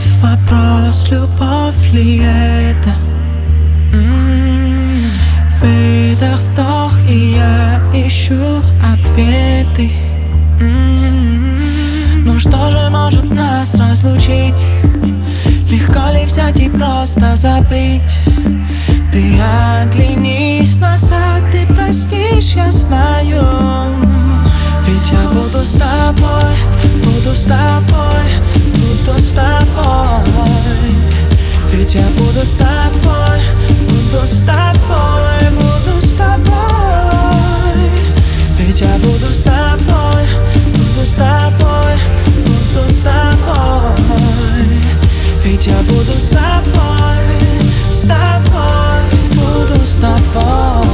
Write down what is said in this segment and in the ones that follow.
вопрос, любовь ли это? Выдох, вдох, и я ищу ответы. Ну что же может нас разлучить? Легко ли взять и просто забыть? Ты оглянись назад, ты простишь, я знаю. Ведь я буду с тобой, буду с тобой, буду с тобой. Ведь я буду с тобой, буду с тобой, буду с тобой. Ведь я буду с тобой, буду с тобой, буду с тобой. Ведь я буду с тобой, буду с тобой.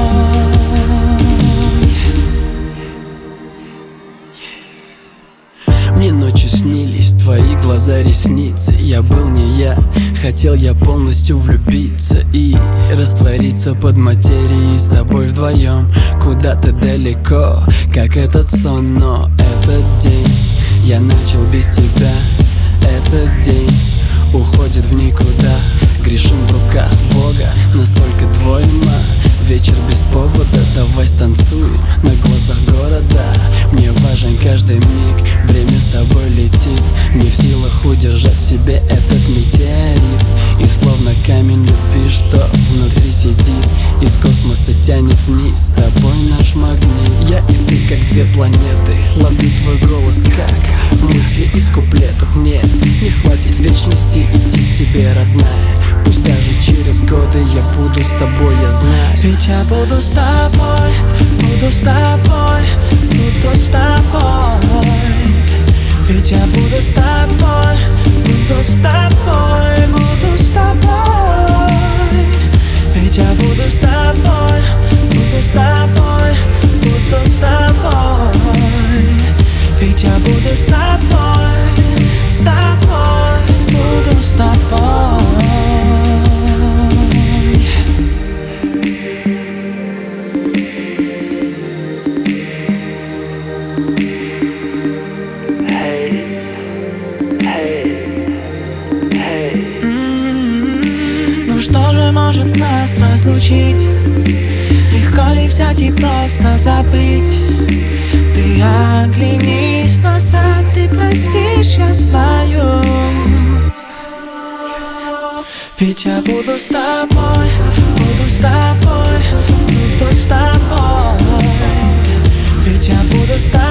Мне ночью снились твои глаза, ресницы. Я был не я, хотел я полностью влюбиться и раствориться под материей с тобой вдвоем. Куда-то далеко, как этот сон, но этот день я начал без тебя. Этот день уходит в никуда, грешим в руках Бога, настолько двойно. Вечер без повода, давай станцуем на глазах города. Мне важен каждый миг, время с тобой летит. Не в силах удержать в себе этот метеорит. И словно камень любви, что внутри сидит, из космоса тянет вниз с тобой наш магнит. Я и ты как две планеты, ловлю твой голос как мысли из куплетов. Нет, не хватит вечности идти к тебе, родная. Пусть даже через годы я буду с тобой, я знаю. Ведь я буду с тобой, буду с тобой, буду с тобой. Ведь я буду с тобой, буду с тобой, буду с тобой. Ведь я буду с тобой, буду с тобой, буду с тобой. Ведь я буду с тобой, буду с тобой. Ну что же может нас разлучить? Легко ли взять и просто забыть? Ты оглянись назад, ты простишь, я знаю. Ведь я буду с тобой, буду с тобой, буду с тобой. Ведь я буду с тобой.